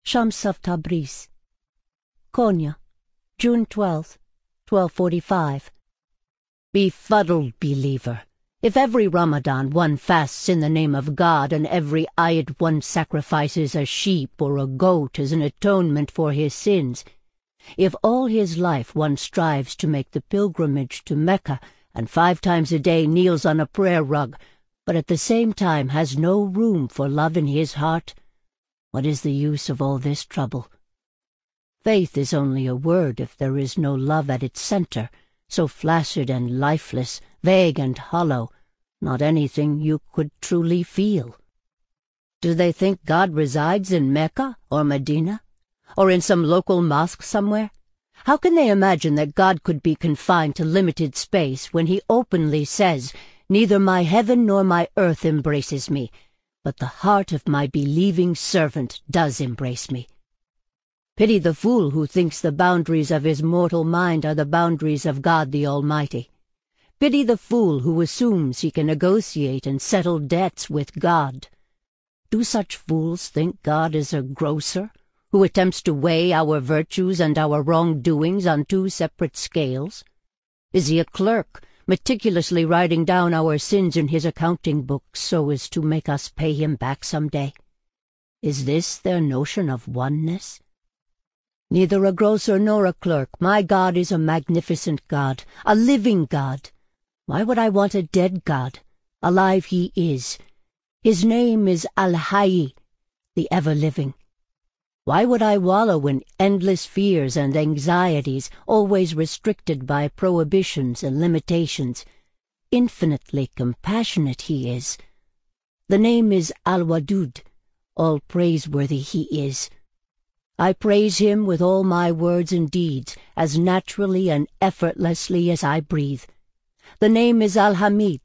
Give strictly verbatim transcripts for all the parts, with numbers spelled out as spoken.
Shams of Tabriz. Konya, June twelfth, twelve forty-five. Befuddled believer! If every Ramadan one fasts in the name of God, and every Eid one sacrifices a sheep or a goat as an atonement for his sins, if all his life one strives to make the pilgrimage to Mecca, and five times a day kneels on a prayer rug, but at the same time has no room for love in his heart, what is the use of all this trouble? Faith is only a word if there is no love at its center, so flaccid and lifeless, vague and hollow, not anything you could truly feel. Do they think God resides in Mecca or Medina, or in some local mosque somewhere? How can they imagine that God could be confined to limited space when he openly says, "Neither my heaven nor my earth embraces me, but the heart of my believing servant does embrace me"? Pity the fool who thinks the boundaries of his mortal mind are the boundaries of God the Almighty. Pity the fool who assumes he can negotiate and settle debts with God. Do such fools think God is a grocer who attempts to weigh our virtues and our wrongdoings on two separate scales? Is he a clerk, meticulously writing down our sins in his accounting books so as to make us pay him back some day? Is this their notion of oneness? Neither a grocer nor a clerk. My God is a magnificent God, a living God. Why would I want a dead God? Alive he is. His name is Al-Hayy, the ever-living. Why would I wallow in endless fears and anxieties, always restricted by prohibitions and limitations? Infinitely compassionate he is. The name is Al-Wadud, all praiseworthy he is. I praise him with all my words and deeds, as naturally and effortlessly as I breathe. The name is Al-Hamid.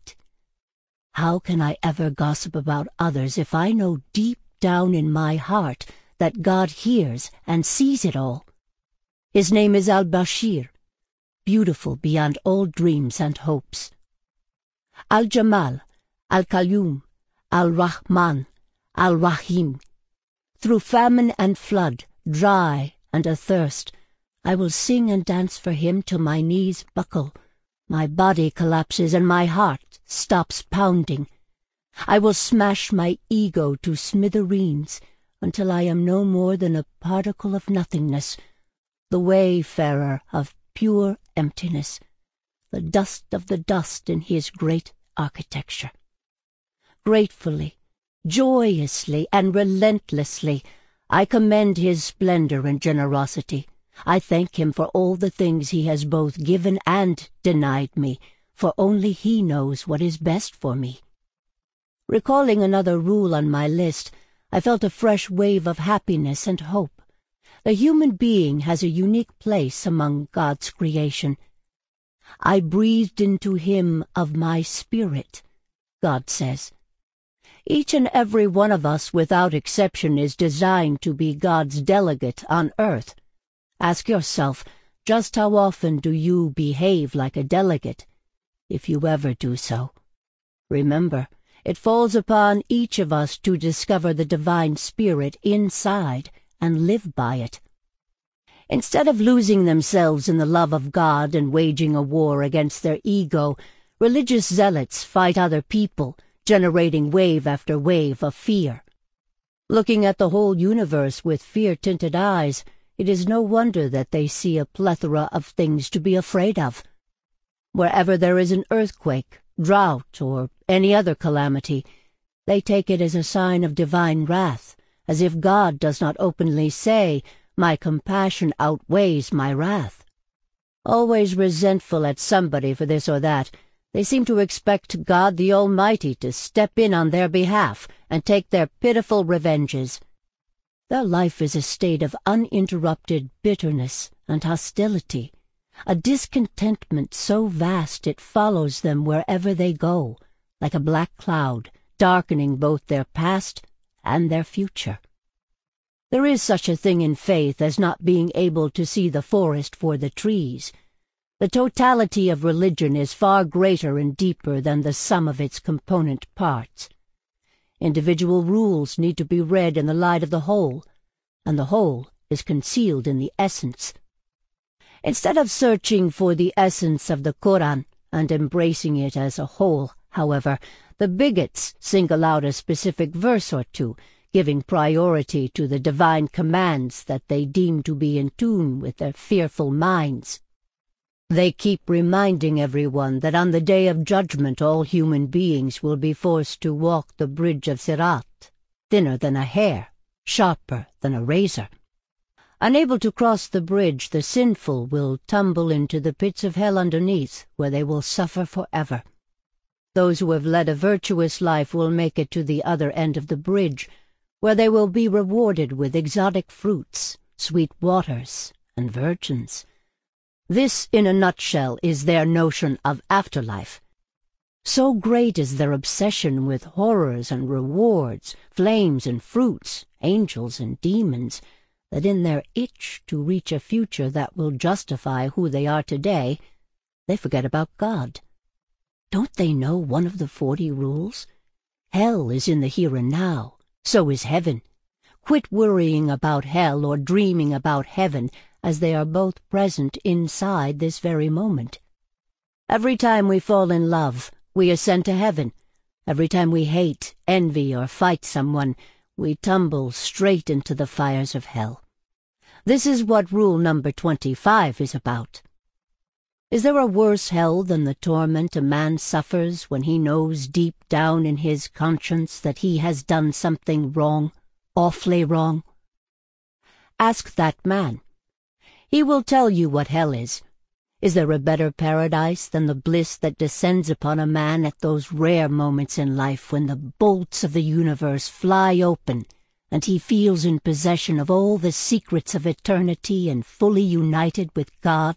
How can I ever gossip about others if I know deep down in my heart that God hears and sees it all? His name is Al-Bashir, beautiful beyond all dreams and hopes. Al-Jamal, Al-Qayyum, Al-Rahman, Al-Rahim. Through famine and flood, dry and athirst, I will sing and dance for him till my knees buckle, my body collapses, and my heart stops pounding. I will smash my ego to smithereens until I am no more than a particle of nothingness, the wayfarer of pure emptiness, the dust of the dust in his great architecture. Gratefully, joyously, and relentlessly, I commend his splendor and generosity. I thank him for all the things he has both given and denied me, for only he knows what is best for me. Recalling another rule on my list, I felt a fresh wave of happiness and hope. The human being has a unique place among God's creation. I breathed into him of my spirit, God says. Each and every one of us, without exception, is designed to be God's delegate on earth. Ask yourself, just how often do you behave like a delegate, if you ever do so? Remember, it falls upon each of us to discover the divine spirit inside and live by it. Instead of losing themselves in the love of God and waging a war against their ego, religious zealots fight other people, generating wave after wave of fear. Looking at the whole universe with fear-tinted eyes, it is no wonder that they see a plethora of things to be afraid of. Wherever there is an earthquake, drought, or any other calamity, they take it as a sign of divine wrath, as if God does not openly say, "My compassion outweighs my wrath." Always resentful at somebody for this or that, they seem to expect God the Almighty to step in on their behalf and take their pitiful revenges. Their life is a state of uninterrupted bitterness and hostility, a discontentment so vast it follows them wherever they go, like a black cloud, darkening both their past and their future. There is such a thing in faith as not being able to see the forest for the trees. The totality of religion is far greater and deeper than the sum of its component parts. Individual rules need to be read in the light of the whole. and the whole is concealed in the essence. Instead of searching for the essence of the Koran and embracing it as a whole, however, the bigots single out a specific verse or two, giving priority to the divine commands that they deem to be in tune with their fearful minds. They keep reminding everyone that on the day of judgment all human beings will be forced to walk the bridge of Sirat, thinner than a hair, sharper than a razor. Unable to cross the bridge, the sinful will tumble into the pits of hell underneath, where they will suffer forever. Those who have led a virtuous life will make it to the other end of the bridge, where they will be rewarded with exotic fruits, sweet waters, and virgins. This, in a nutshell, is their notion of afterlife. So great is their obsession with horrors and rewards, flames and fruits, angels and demons, that in their itch to reach a future that will justify who they are today, they forget about God. Don't they know one of the forty rules? Hell is in the here and now, so is heaven. Quit worrying about hell or dreaming about heaven, as they are both present inside this very moment. Every time we fall in love, we ascend to heaven. Every time we hate, envy, or fight someone, we tumble straight into the fires of hell. This is what rule number twenty-five is about. Is there a worse hell than the torment a man suffers when he knows deep down in his conscience that he has done something wrong, awfully wrong? Ask that man. He will tell you what hell is. Is there a better paradise than the bliss that descends upon a man at those rare moments in life when the bolts of the universe fly open and he feels in possession of all the secrets of eternity and fully united with God?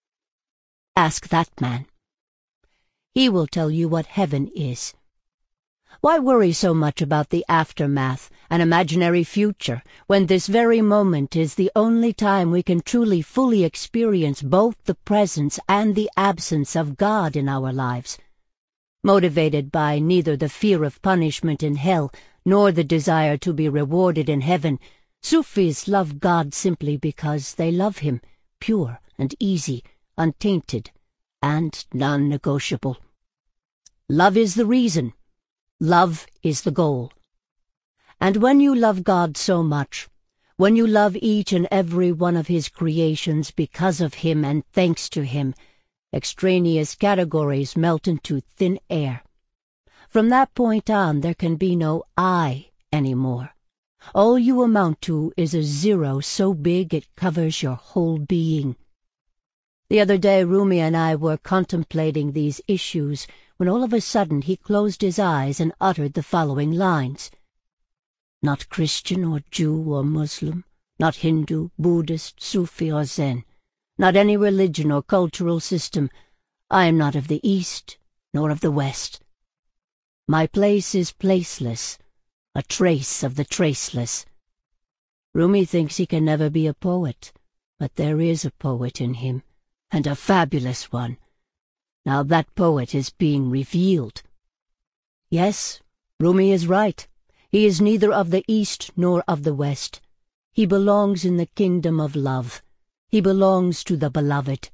Ask that man. He will tell you what heaven is. Why worry so much about the aftermath, an imaginary future, when this very moment is the only time we can truly fully experience both the presence and the absence of God in our lives? Motivated by neither the fear of punishment in hell nor the desire to be rewarded in heaven, Sufis love God simply because they love him, pure and easy, untainted, and non-negotiable. Love is the reason. Love is the goal. And when you love God so much, when you love each and every one of his creations because of him and thanks to him, extraneous categories melt into thin air. From that point on, there can be no I anymore. All you amount to is a zero so big it covers your whole being. The other day, Rumi and I were contemplating these issues when all of a sudden he closed his eyes and uttered the following lines. Not Christian or Jew or Muslim, not Hindu, Buddhist, Sufi or Zen, not any religion or cultural system. I am not of the East nor of the West. My place is placeless, a trace of the traceless. Rumi thinks he can never be a poet, but there is a poet in him, and a fabulous one. Now that poet is being revealed. Yes, Rumi is right. He is neither of the East nor of the West. He belongs in the kingdom of love. He belongs to the beloved.